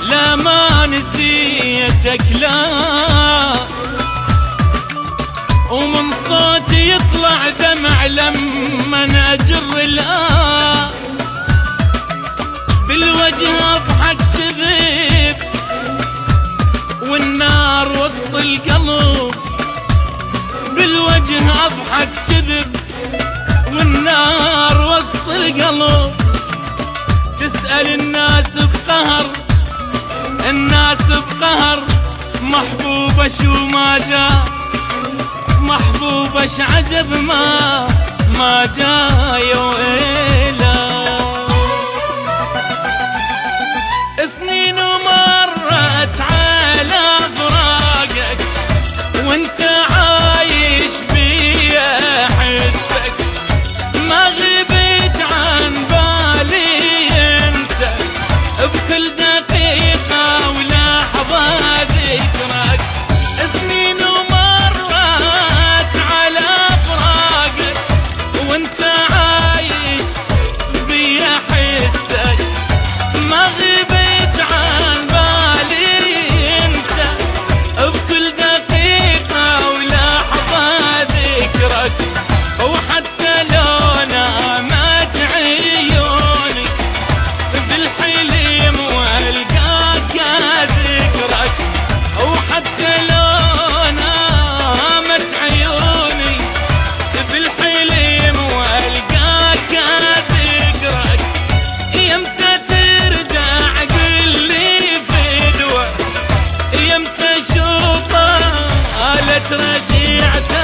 لا ما نسيتك لا، ومن صوتي يطلع دمع لما اجر الآه، بالوجه اضحك كذب والنار وسط القلب، بالوجه اضحك كذب والنار وسط القلب. تسأل الناس بقهر، الناس بقهر، محبوبة شو ما جاء، محبوبة عجب ما جاء يا ويلا. سنين ومرت على فراقك وانت عايش بيا حسك، ما غبت عن بالي انت بكل دقيقة ولحظة ذكرك. سنين ومرت على فراقك وانت عايش بيا حسك، ما غبت عن بالي انت بكل دقيقة ولحظة ذكرك. وحتى لو نامت عيوني بالحلم والقاك ذكرك، وحتى لو نامت عيوني بالحلم والقاك ذكرك. يمتى ترجع قلي فدوة، يمتى شوطة لا ترجعتك.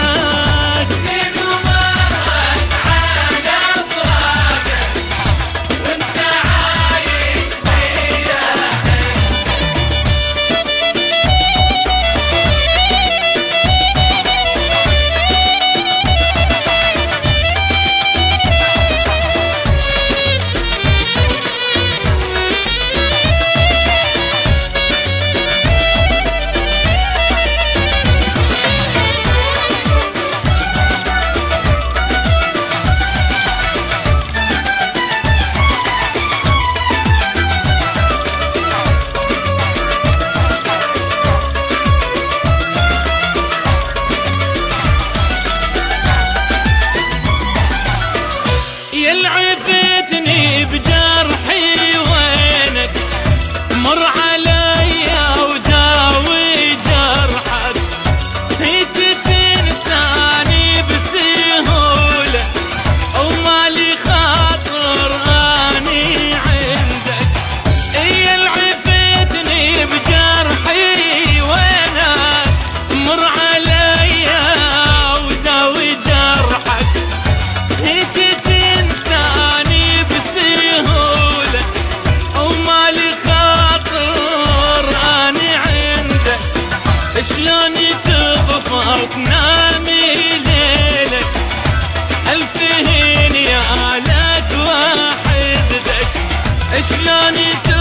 يلعفتني بجرحي وينك، مر عليا وداوي جرحك، هيك تنساني بسهولة ومالي خاطر اني عندك. يلعفتني بجرحي وينك، مر عليا وداوي جرحك، هيك شلون تغفر تنامي ليلك، ألف هين يا لك وحدك. شلون